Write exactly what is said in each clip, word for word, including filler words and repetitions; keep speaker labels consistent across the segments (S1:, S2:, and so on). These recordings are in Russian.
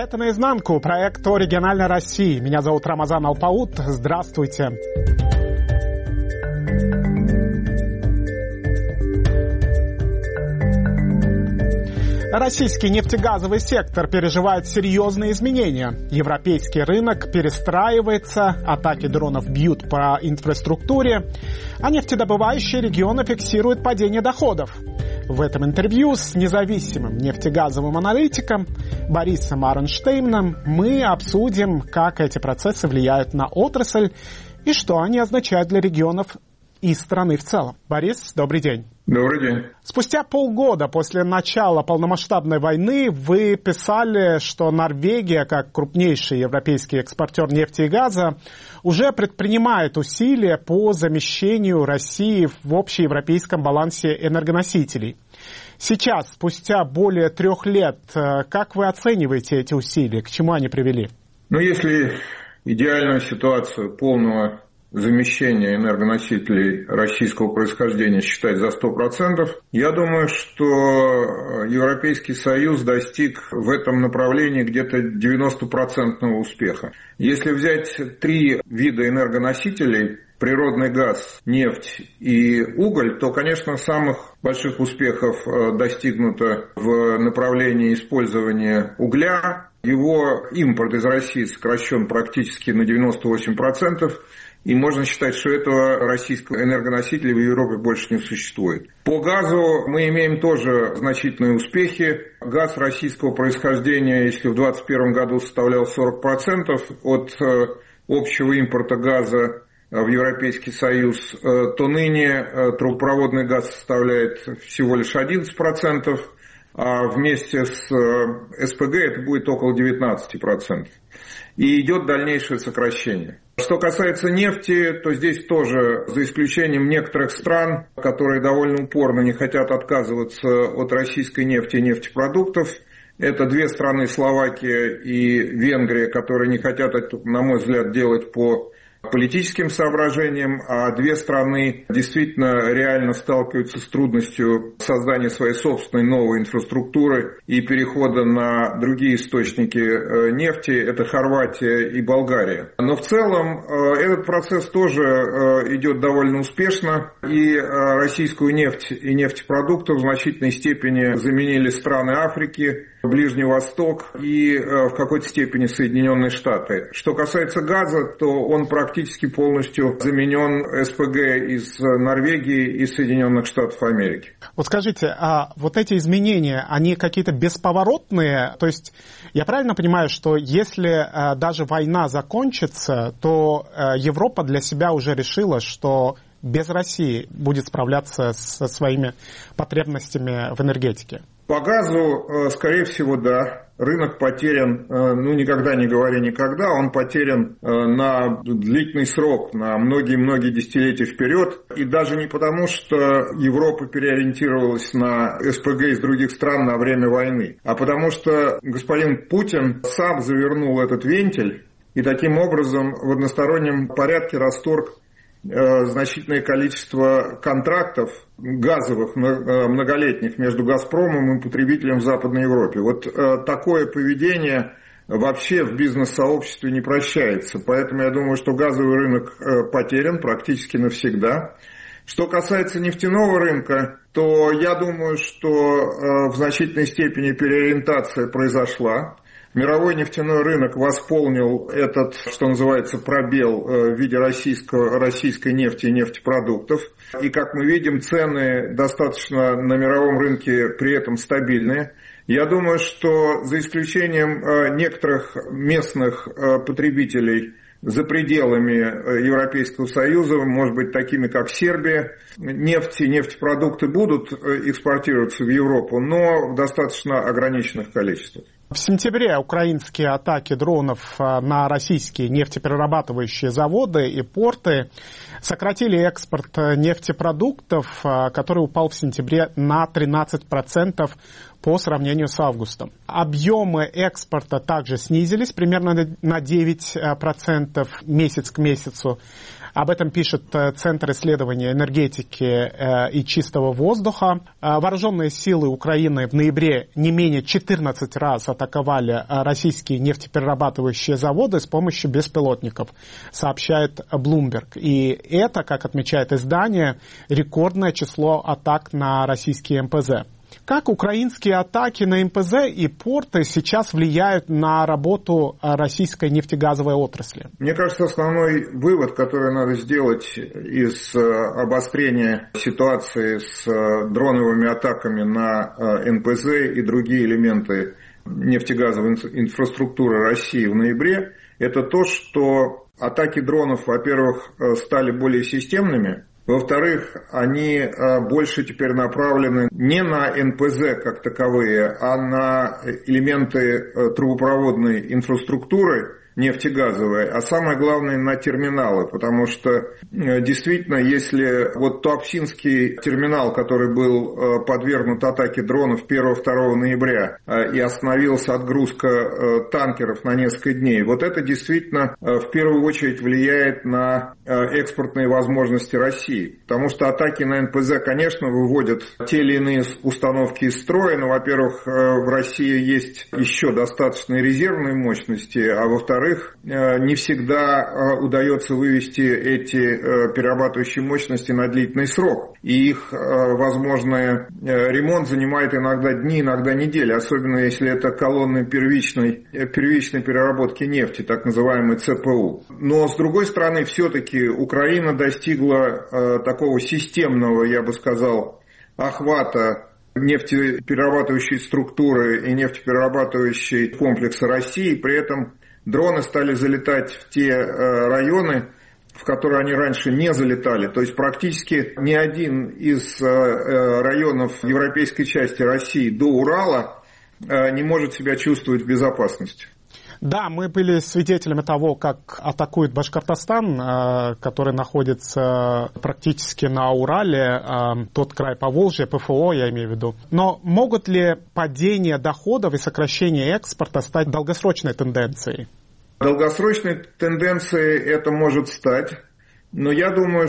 S1: Это «Наизнанку», проект о региональной России. Меня зовут Рамазан Алпаут. Здравствуйте. Российский нефтегазовый сектор переживает серьезные изменения. Европейский рынок перестраивается, атаки дронов бьют по инфраструктуре, а нефтедобывающие регионы фиксируют падение доходов. В этом интервью с независимым нефтегазовым аналитиком Борисом Арнштейном мы обсудим, как эти процессы влияют на отрасль и что они означают для регионов и страны в целом. Борис, добрый день.
S2: Добрый день.
S1: Спустя полгода после начала полномасштабной войны вы писали, что Норвегия, как крупнейший европейский экспортер нефти и газа, уже предпринимает усилия по замещению России в общеевропейском балансе энергоносителей. Сейчас, спустя более трех лет, как вы оцениваете эти усилия? К чему они привели?
S2: Ну, если идеальную ситуацию полного замещения энергоносителей российского происхождения считать за сто процентов, я думаю, что Европейский Союз достиг в этом направлении где-то девяносто процентов успеха. Если взять три вида энергоносителей – природный газ, нефть и уголь, то, конечно, самых больших успехов достигнуто в направлении использования угля. Его импорт из России сокращен практически на девяносто восемь процентов. И можно считать, что этого российского энергоносителя в Европе больше не существует. По газу мы имеем тоже значительные успехи. Газ российского происхождения, если в двадцать первом году составлял сорок процентов от общего импорта газа в Европейский Союз, то ныне трубопроводный газ составляет всего лишь одиннадцать процентов, а вместе с СПГ это будет около девятнадцать процентов. И идет дальнейшее сокращение. Что касается нефти, то здесь тоже, за исключением некоторых стран, которые довольно упорно не хотят отказываться от российской нефти и нефтепродуктов, это две страны, Словакия и Венгрия, которые не хотят это, на мой взгляд, делать по политическим соображениям, а две страны действительно реально сталкиваются с трудностью создания своей собственной новой инфраструктуры и перехода на другие источники нефти, это Хорватия и Болгария. Но в целом этот процесс тоже идет довольно успешно, и российскую нефть и нефтепродукты в значительной степени заменили страны Африки, Ближний Восток и в какой-то степени Соединенные Штаты. Что касается газа, то он практически полностью заменен СПГ из Норвегии и Соединенных Штатов Америки.
S1: Вот скажите, а вот эти изменения, они какие-то бесповоротные? То есть я правильно понимаю, что если даже война закончится, то Европа для себя уже решила, что без России будет справляться со своими потребностями в энергетике?
S2: По газу, скорее всего, да. Рынок потерян, ну никогда не говори никогда, он потерян на длительный срок, на многие-многие десятилетия вперед. И даже не потому, что Европа переориентировалась на СПГ из других стран на время войны, а потому что господин Путин сам завернул этот вентиль и таким образом в одностороннем порядке расторг значительное количество контрактов газовых многолетних между «Газпромом» и потребителем в Западной Европе. Вот такое поведение вообще в бизнес-сообществе не прощается. Поэтому я думаю, что газовый рынок потерян практически навсегда. Что касается нефтяного рынка, то я думаю, что в значительной степени переориентация произошла. Мировой нефтяной рынок восполнил этот, что называется, пробел в виде российского, российской нефти и нефтепродуктов. И, как мы видим, цены достаточно на мировом рынке при этом стабильные. Я думаю, что за исключением некоторых местных потребителей за пределами Европейского Союза, может быть, такими как Сербия, нефть и нефтепродукты будут экспортироваться в Европу, но в достаточно ограниченных количествах.
S1: В сентябре украинские атаки дронов на российские нефтеперерабатывающие заводы и порты сократили экспорт нефтепродуктов, который упал в сентябре на тринадцать процентов по сравнению с августом. Объемы экспорта также снизились примерно на девять процентов месяц к месяцу. Об этом пишет Центр исследования энергетики и чистого воздуха. Вооруженные силы Украины в ноябре не менее четырнадцать раз атаковали российские нефтеперерабатывающие заводы с помощью беспилотников, сообщает Bloomberg. И это, как отмечает издание, рекордное число атак на российские эм пэ зэ. Как украинские атаки на эм пэ зэ и порты сейчас влияют на работу российской нефтегазовой отрасли?
S2: Мне кажется, основной вывод, который надо сделать из обострения ситуации с дроновыми атаками на эн пэ зэ и другие элементы нефтегазовой инфраструктуры России в ноябре, это то, что атаки дронов, во-первых, стали более системными. Во-вторых, они больше теперь направлены не на эн пэ зэ как таковые, а на элементы трубопроводной инфраструктуры нефтегазовой, а самое главное на терминалы, потому что действительно, если вот Туапсинский терминал, который был подвергнут атаке дронов первого-второго ноября и остановился отгрузка танкеров на несколько дней, вот это действительно в первую очередь влияет на экспортные возможности России, потому что атаки на эн пэ зэ, конечно, выводят те или иные установки из строя, но, во-первых, в России есть еще достаточные резервные мощности, а во-вторых, не всегда удается вывести эти перерабатывающие мощности на длительный срок. И их возможный ремонт занимает иногда дни, иногда недели, особенно если это колонны первичной, первичной переработки нефти, так называемый цэ пэ у. Но, с другой стороны, все-таки Украина достигла такого системного, я бы сказал, охвата нефтеперерабатывающей структуры и нефтеперерабатывающей комплекса России, при этом дроны стали залетать в те районы, в которые они раньше не залетали. То есть практически ни один из районов европейской части России до Урала не может себя чувствовать в безопасности.
S1: Да, мы были свидетелями того, как атакует Башкортостан, который находится практически на Урале, тот край Поволжья, пэ эф о, я имею в виду. Но могут ли падение доходов и сокращение экспорта стать долгосрочной тенденцией?
S2: Долгосрочной тенденцией это может стать, но я думаю,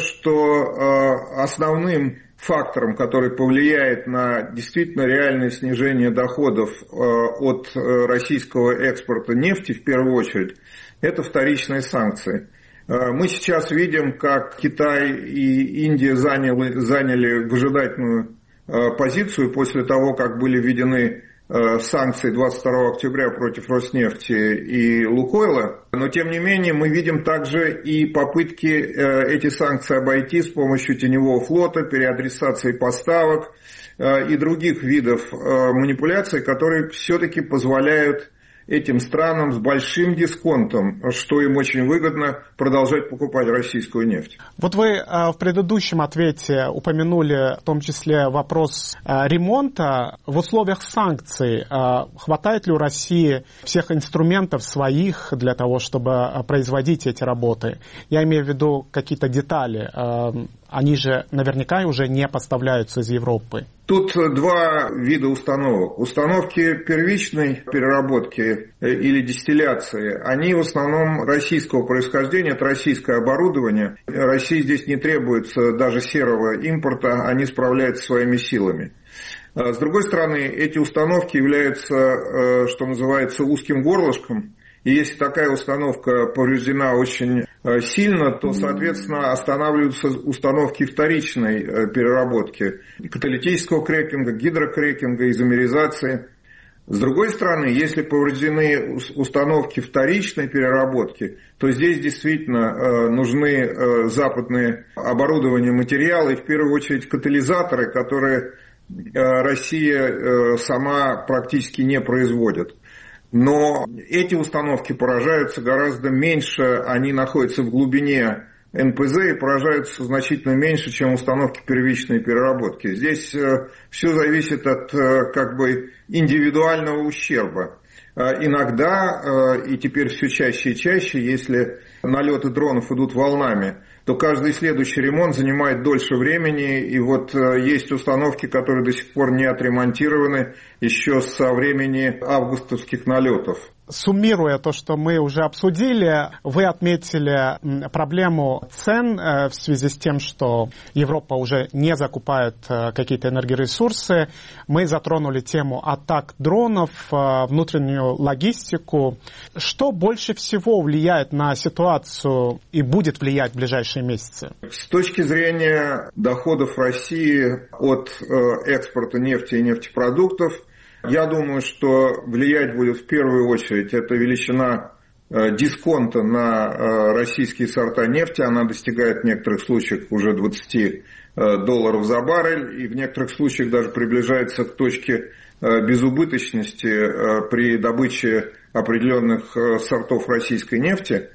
S2: что основным фактором, который повлияет на действительно реальное снижение доходов от российского экспорта нефти, в первую очередь, это вторичные санкции. Мы сейчас видим, как Китай и Индия заняли, заняли выжидательную позицию после того, как были введены санкции двадцать второго октября против Роснефти и Лукойла, но тем не менее мы видим также и попытки эти санкции обойти с помощью теневого флота, переадресации поставок и других видов манипуляций, которые все-таки позволяют этим странам с большим дисконтом, что им очень выгодно, продолжать покупать российскую нефть.
S1: Вот вы в предыдущем ответе упомянули в том числе вопрос ремонта. В условиях санкций хватает ли у России всех инструментов своих для того, чтобы производить эти работы? Я имею в виду какие-то детали. Они же наверняка уже не поставляются из Европы.
S2: Тут два вида установок. Установки первичной переработки или дистилляции, они в основном российского происхождения, это российское оборудование. России здесь не требуется даже серого импорта, они справляются своими силами. С другой стороны, эти установки являются, что называется, узким горлышком. И если такая установка повреждена очень сильно, то, соответственно, останавливаются установки вторичной переработки, каталитического крекинга, гидрокрекинга, изомеризации. С другой стороны, если повреждены установки вторичной переработки, то здесь действительно нужны западные оборудования, материалы, и в первую очередь катализаторы, которые Россия сама практически не производит. Но эти установки поражаются гораздо меньше, они находятся в глубине эн пэ зэ и поражаются значительно меньше, чем установки первичной переработки. Здесь все зависит от как бы индивидуального ущерба. Иногда, и теперь все чаще и чаще, если налеты дронов идут волнами, то каждый следующий ремонт занимает дольше времени, и вот есть установки, которые до сих пор не отремонтированы еще со времени августовских налетов.
S1: Суммируя то, что мы уже обсудили, вы отметили проблему цен в связи с тем, что Европа уже не закупает какие-то энергоресурсы. Мы затронули тему атак дронов, внутреннюю логистику. Что больше всего влияет на ситуацию и будет влиять в ближайшие месяцы?
S2: С точки зрения доходов России от экспорта нефти и нефтепродуктов, я думаю, что влиять будет в первую очередь эта величина дисконта на российские сорта нефти. Она достигает в некоторых случаях уже двадцать долларов за баррель и в некоторых случаях даже приближается к точке безубыточности при добыче определенных сортов российской нефти.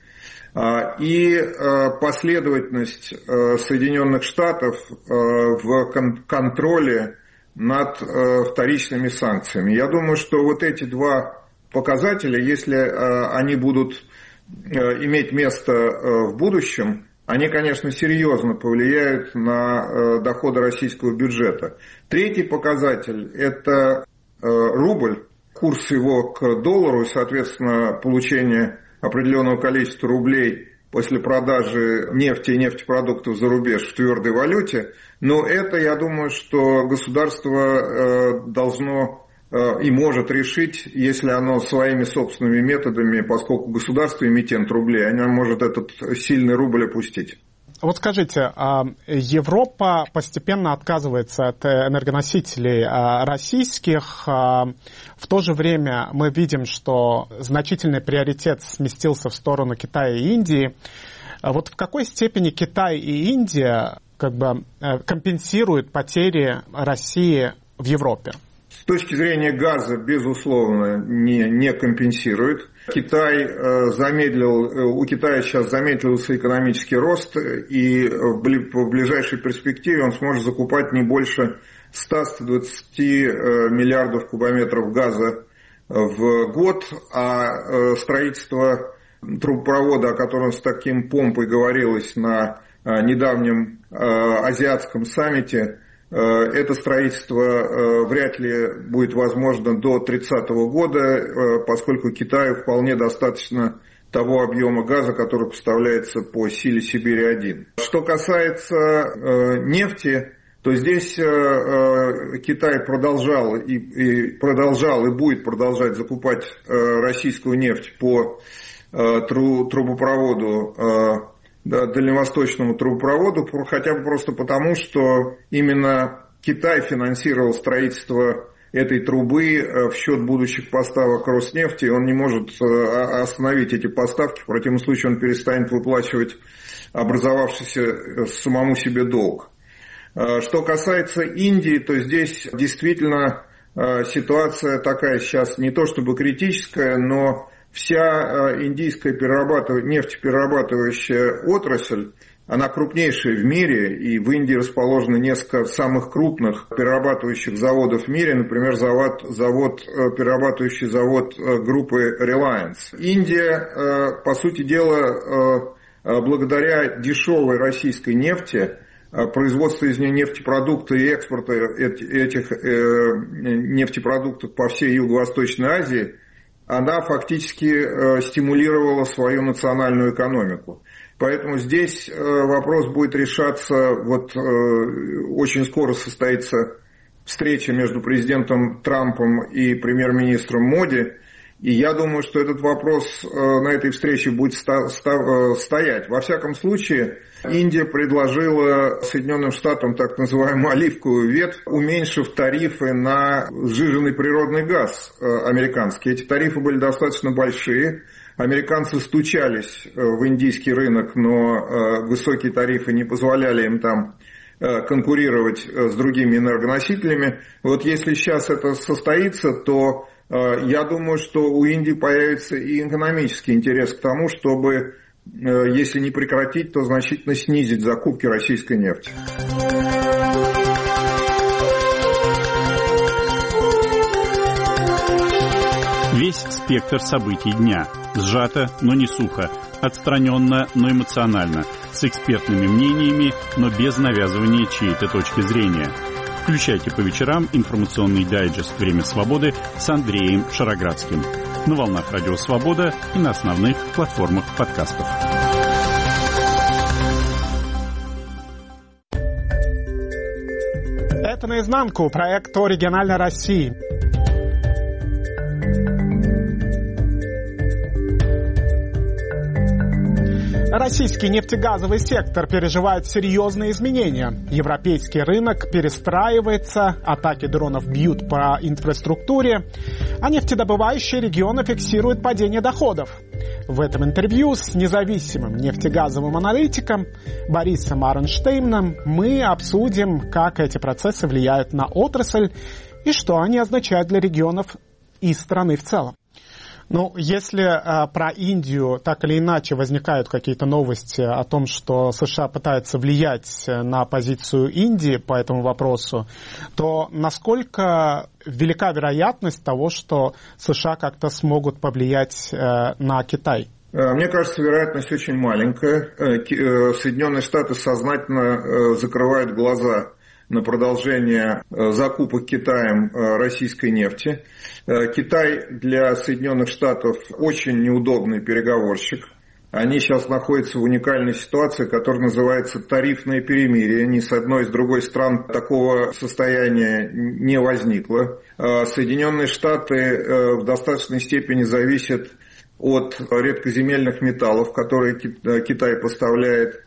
S2: И последовательность Соединенных Штатов в контроле над э, вторичными санкциями. Я думаю, что вот эти два показателя, если э, они будут э, иметь место э, в будущем, они, конечно, серьезно повлияют на э, доходы российского бюджета. Третий показатель – это э, рубль, курс его к доллару и, соответственно, получение определенного количества рублей после продажи нефти и нефтепродуктов за рубеж в твердой валюте. Но это, я думаю, что государство должно и может решить, если оно своими собственными методами, поскольку государство эмитент рублей, оно может этот сильный рубль опустить.
S1: Вот скажите, Европа постепенно отказывается от энергоносителей российских. В то же время мы видим, что значительный приоритет сместился в сторону Китая и Индии. Вот в какой степени Китай и Индия как бы компенсируют потери России в Европе?
S2: С точки зрения газа, безусловно, не, не компенсирует. Китай э, замедлил, у Китая сейчас замедлился экономический рост, и в, в ближайшей перспективе он сможет закупать не больше ста — ста двадцати э, миллиардов кубометров газа в год, а э, строительство трубопровода, о котором с таким помпой говорилось на э, недавнем э, азиатском саммите, это строительство вряд ли будет возможно до тридцатого года, поскольку Китаю вполне достаточно того объема газа, который поставляется по силе Сибири-один. Что касается нефти, то здесь Китай продолжал и, и продолжал и будет продолжать закупать российскую нефть по трубопроводу, дальневосточному трубопроводу, хотя бы просто потому, что именно Китай финансировал строительство этой трубы в счет будущих поставок Роснефти. Он не может остановить эти поставки, в противном случае он перестанет выплачивать образовавшийся самому себе долг. Что касается Индии, то здесь действительно ситуация такая сейчас не то чтобы критическая, но вся индийская перерабатыв... нефтеперерабатывающая отрасль, она крупнейшая в мире, и в Индии расположено несколько самых крупных перерабатывающих заводов в мире, например, завод, завод, перерабатывающий завод группы Reliance. Индия, по сути дела, благодаря дешевой российской нефти, производство из нее нефтепродуктов и экспорта этих нефтепродуктов по всей Юго-Восточной Азии, она фактически э, стимулировала свою национальную экономику. Поэтому здесь э, вопрос будет решаться, вот э, очень скоро состоится встреча между президентом Трампом и премьер-министром Моди, и я думаю, что этот вопрос э, на этой встрече будет ста- ста- стоять. Во всяком случае, Индия предложила Соединенным Штатам так называемую оливковую ветвь, уменьшив тарифы на сжиженный природный газ э, американский. Эти тарифы были достаточно большие. Американцы стучались э, в индийский рынок, но э, высокие тарифы не позволяли им там э, конкурировать э, с другими энергоносителями. Вот если сейчас это состоится, то я думаю, что у Индии появится и экономический интерес к тому, чтобы, если не прекратить, то значительно снизить закупки российской нефти.
S3: Весь спектр событий дня. Сжато, но не сухо. Отстраненно, но эмоционально. С экспертными мнениями, но без навязывания чьей-то точки зрения. Включайте по вечерам информационный дайджест «Время свободы» с Андреем Шароградским. на волнах Радио Свобода и на основных платформах подкастов.
S1: Это «Наизнанку», проект о региональной России. Российский нефтегазовый сектор переживает серьезные изменения. Европейский рынок перестраивается, атаки дронов бьют по инфраструктуре, а нефтедобывающие регионы фиксируют падение доходов. В этом интервью с независимым нефтегазовым аналитиком Борисом Арнштейном мы обсудим, как эти процессы влияют на отрасль и что они означают для регионов и страны в целом. Ну, если э, про Индию так или иначе возникают какие-то новости о том, что США пытаются влиять на позицию Индии по этому вопросу, то насколько велика вероятность того, что США как-то смогут повлиять э, на Китай?
S2: Мне кажется, вероятность очень маленькая. Соединенные Штаты сознательно закрывают глаза на продолжение закупок Китаем российской нефти. Китай для Соединенных Штатов очень неудобный переговорщик. Они сейчас находятся в уникальной ситуации, которая называется тарифное перемирие. Ни с одной, с другой стран такого состояния не возникло. Соединенные Штаты в достаточной степени зависят от редкоземельных металлов, которые Китай поставляет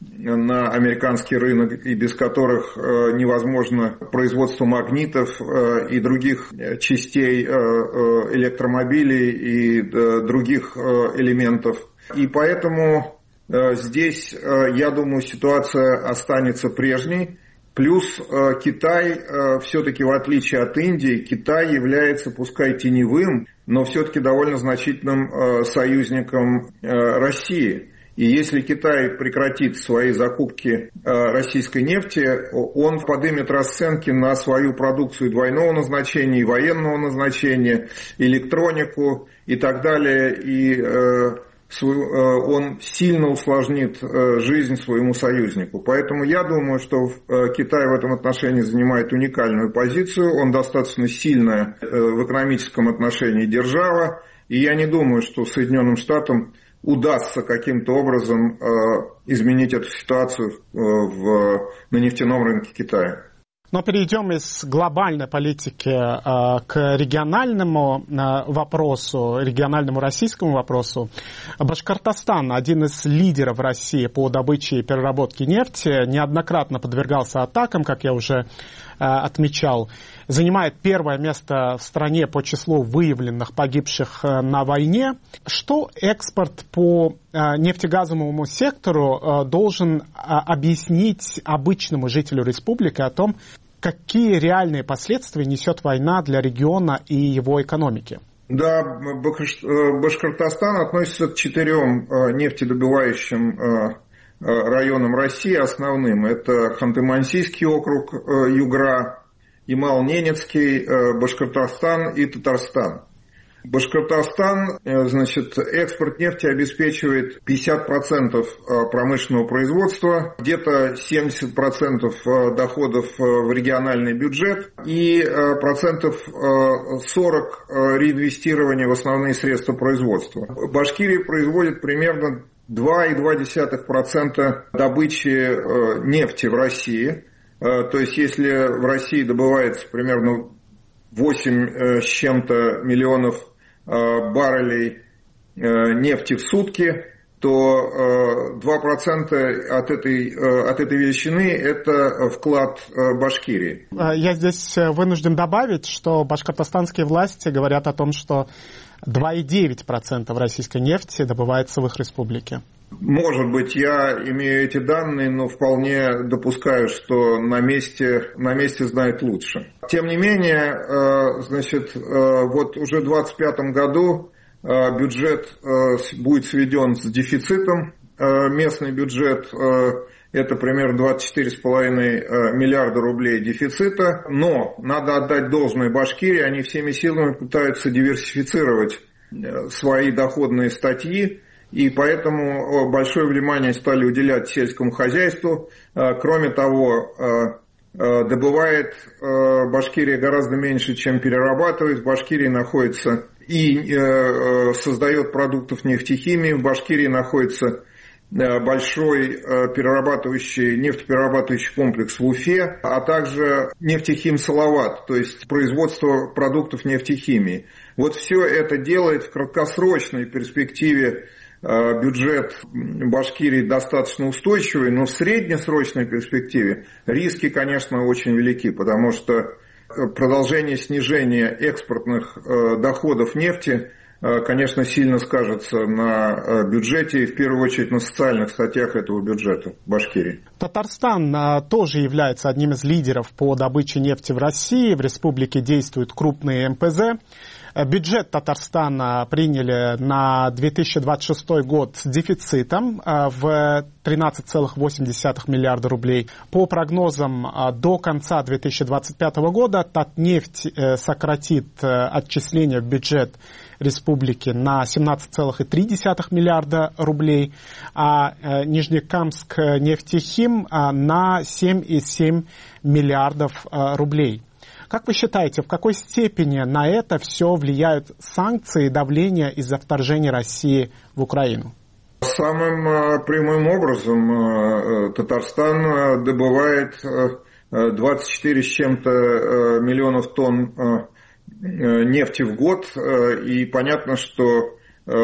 S2: на американский рынок, и без которых невозможно производство магнитов и других частей электромобилей и других элементов. И поэтому здесь, я думаю, ситуация останется прежней. Плюс Китай, все-таки в отличие от Индии, Китай является, пускай теневым, но все-таки довольно значительным союзником России. И если Китай прекратит свои закупки российской нефти, он поднимет расценки на свою продукцию двойного назначения и военного назначения, электронику и так далее. И он сильно усложнит жизнь своему союзнику. Поэтому я думаю, что Китай в этом отношении занимает уникальную позицию. Он достаточно сильная в экономическом отношении держава. И я не думаю, что Соединенным Штатам удастся каким-то образом изменить эту ситуацию в, на нефтяном рынке Китая.
S1: Но перейдем из глобальной политики э, к региональному э, вопросу, региональному российскому вопросу. Башкортостан, один из лидеров России по добыче и переработке нефти, неоднократно подвергался атакам, как я уже э, отмечал. Занимает первое место в стране по числу выявленных погибших э, на войне. Что экспорт по э, нефтегазовому сектору э, должен э, объяснить обычному жителю республики о том, какие реальные последствия несет война для региона и его экономики?
S2: Да, Башкортостан относится к четырем нефтедобывающим районам России основным. Это Ханты-Мансийский округ, Югра, Ямал-Ненецкий, Башкортостан и Татарстан. Башкортостан, значит, экспорт нефти обеспечивает пятьдесят процентов промышленного производства, где-то семьдесят процентов доходов в региональный бюджет и процентов сорок реинвестирования в основные средства производства. Башкирия производит примерно два и две десятых процента добычи нефти в России. То есть, если в России добывается примерно восемь с чем-то миллионов баррелей нефти в сутки, то два процента от этой, от этой величины – это вклад Башкирии.
S1: Я здесь вынужден добавить, что башкортостанские власти говорят о том, что два и девять десятых процента российской нефти добывается в их республике.
S2: Может быть, я имею эти данные, но вполне допускаю, что на месте, на месте знают лучше. Тем не менее, значит, вот уже в двадцать пятом году бюджет будет сведен с дефицитом. Местный бюджет – это примерно двадцать четыре с половиной миллиарда рублей дефицита. Но надо отдать должное Башкирии, они всеми силами пытаются диверсифицировать свои доходные статьи. И поэтому большое внимание стали уделять сельскому хозяйству. Кроме того, добывает Башкирия гораздо меньше, чем перерабатывает. В Башкирии находится и э, создает продуктов нефтехимии. В Башкирии находится большой перерабатывающий, нефтеперерабатывающий комплекс в Уфе, а также нефтехим Салават, то есть производство продуктов нефтехимии. Вот все это делает в краткосрочной перспективе бюджет Башкирии достаточно устойчивый, но в среднесрочной перспективе риски, конечно, очень велики, потому что продолжение снижения экспортных доходов нефти, конечно, сильно скажется на бюджете и, в первую очередь, на социальных статьях этого бюджета в Башкирии.
S1: Татарстан тоже является одним из лидеров по добыче нефти в России. В республике действуют крупные эм пэ зэ. Бюджет Татарстана приняли на две тысячи двадцать шестой год с дефицитом в тринадцать целых восемь десятых миллиарда рублей. По прогнозам, до конца две тысячи двадцать пятого года Татнефть сократит отчисления в бюджет республики на семнадцать целых три десятых миллиарда рублей, а Нижнекамск нефтехим на семь целых семь миллиардов рублей. Как вы считаете, в какой степени на это все влияют санкции и давление из-за вторжения России в Украину?
S2: Самым прямым образом Татарстан добывает двадцать четыре с чем-то миллионов тонн нефти в год, и понятно, что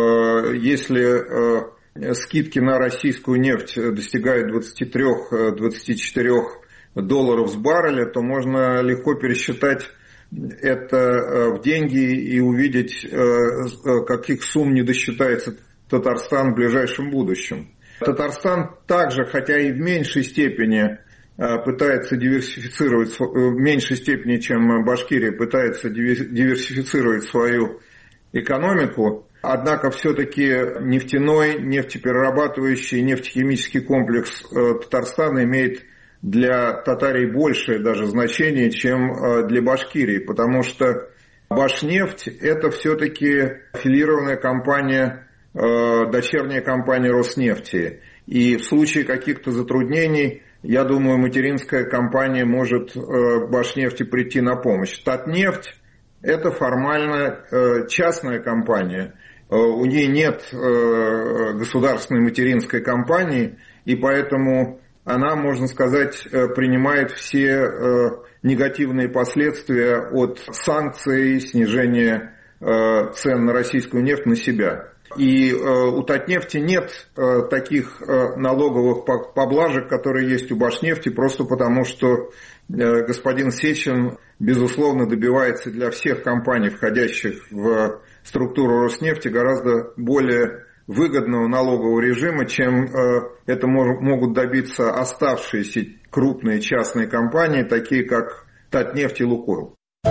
S2: если скидки на российскую нефть достигают двадцати трёх - двадцати четырёх долларов с барреля, то можно легко пересчитать это в деньги и увидеть, каких сумм не досчитается Татарстан в ближайшем будущем. Татарстан также, хотя и в меньшей степени пытается диверсифицировать, в меньшей степени, чем Башкирия, пытается диверсифицировать свою экономику, однако все-таки нефтяной, нефтеперерабатывающий, нефтехимический комплекс Татарстана имеет для Татарии большее даже значение, чем для Башкирии, потому что Башнефть – это все-таки аффилированная компания, дочерняя компания Роснефти. И в случае каких-то затруднений, я думаю, материнская компания может Башнефти прийти на помощь. Татнефть – это формально частная компания. У нее нет государственной материнской компании, и поэтому она, можно сказать, принимает все негативные последствия от санкций, снижения цен на российскую нефть на себя. И у Татнефти нет таких налоговых поблажек, которые есть у Башнефти, просто потому что господин Сечин, безусловно, добивается для всех компаний, входящих в структуру Роснефти, гораздо более выгодного налогового режима, чем это могут добиться оставшиеся крупные частные компании, такие как Татнефть и Лукойл.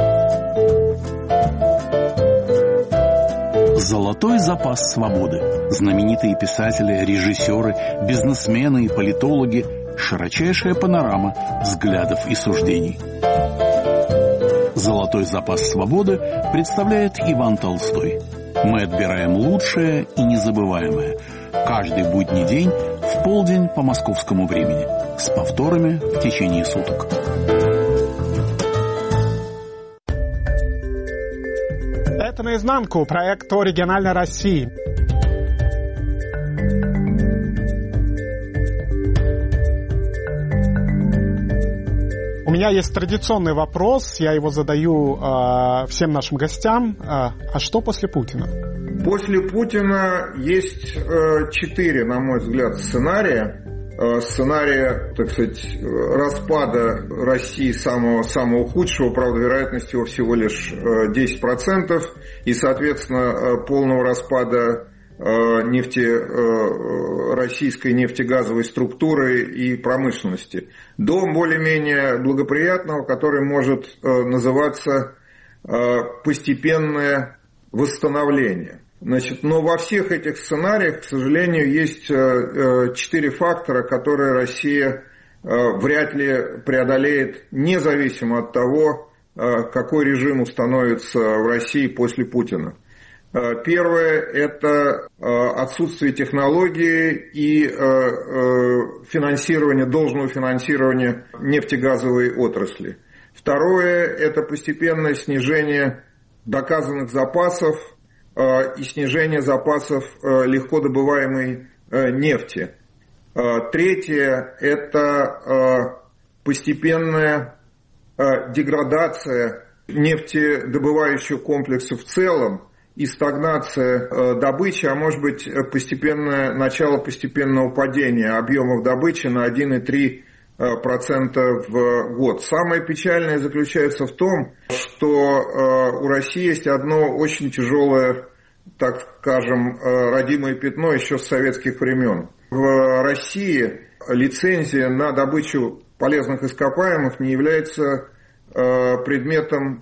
S4: Золотой запас свободы. Знаменитые писатели, режиссеры, бизнесмены и политологи. Широчайшая панорама взглядов и суждений. Золотой запас свободы представляет Иван Толстой. Мы отбираем лучшее и незабываемое. Каждый будний день в полдень по московскому времени. С повторами в течение суток.
S1: Это «Наизнанку», проект о региональной России. У меня есть традиционный вопрос, я его задаю э, всем нашим гостям. Э, а что после Путина?
S2: После Путина есть э, четыре, на мой взгляд, сценария. Э, сценария, так сказать, распада России самого, самого худшего, правда, вероятность его всего лишь э, десять процентов, и, соответственно, э, полного распада нефте, российской нефтегазовой структуры и промышленности, до более-менее благоприятного, который может называться постепенное восстановление. Значит, но во всех этих сценариях, к сожалению, есть четыре фактора, которые Россия вряд ли преодолеет, независимо от того, какой режим установится в России после Путина. Первое – это отсутствие технологии и финансирование, должного финансирования нефтегазовой отрасли. Второе – это постепенное снижение доказанных запасов и снижение запасов легко добываемой нефти. Третье – это постепенная деградация нефтедобывающего комплекса в целом и стагнация добычи, а может быть постепенное начало постепенного падения объемов добычи на один и три десятых процента в год. Самое печальное заключается в том, что у России есть одно очень тяжелое, так скажем, родимое пятно еще с советских времен. В России лицензия на добычу полезных ископаемых не является предметом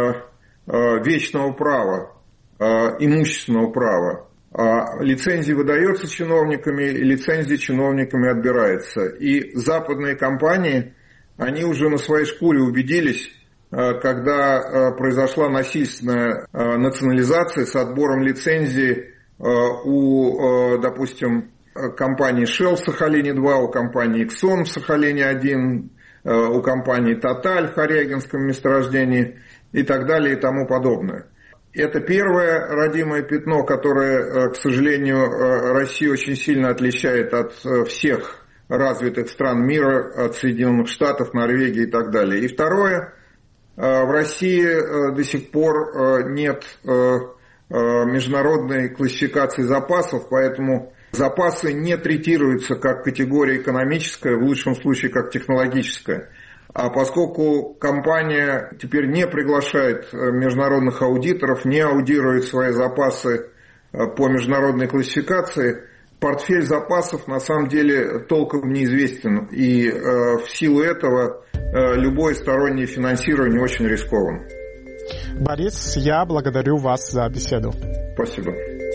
S2: вечного права, имущественного права. Лицензии выдается чиновниками, и лицензии чиновниками отбирается. И западные компании, они уже на своей шкуре убедились, когда произошла насильственная национализация с отбором лицензии у, допустим, компании Shell в Сахалине два, у компании Exxon в Сахалине один, у компании Total в Хорягинском месторождении и так далее и тому подобное. Это первое родимое пятно, которое, к сожалению, Россию очень сильно отличает от всех развитых стран мира, от Соединенных Штатов, Норвегии и так далее. И второе, в России до сих пор нет международной классификации запасов, поэтому запасы не третируются как категория экономическая, в лучшем случае как технологическая. А поскольку компания теперь не приглашает международных аудиторов, не аудирует свои запасы по международной классификации, портфель запасов на самом деле толком неизвестен. И в силу этого любое стороннее финансирование очень рискованно.
S1: Борис, я благодарю вас за беседу.
S2: Спасибо.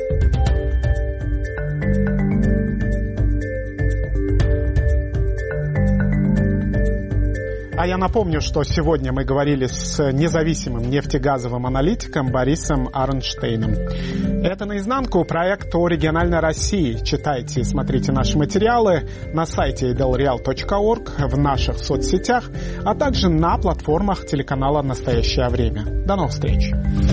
S1: А я напомню, что сегодня мы говорили с независимым нефтегазовым аналитиком Борисом Арнштейном. Это «Наизнанку», проект о региональной России. Читайте и смотрите наши материалы на сайте эйдэл реал точка орг, в наших соцсетях, а также на платформах телеканала «Настоящее время». До новых встреч!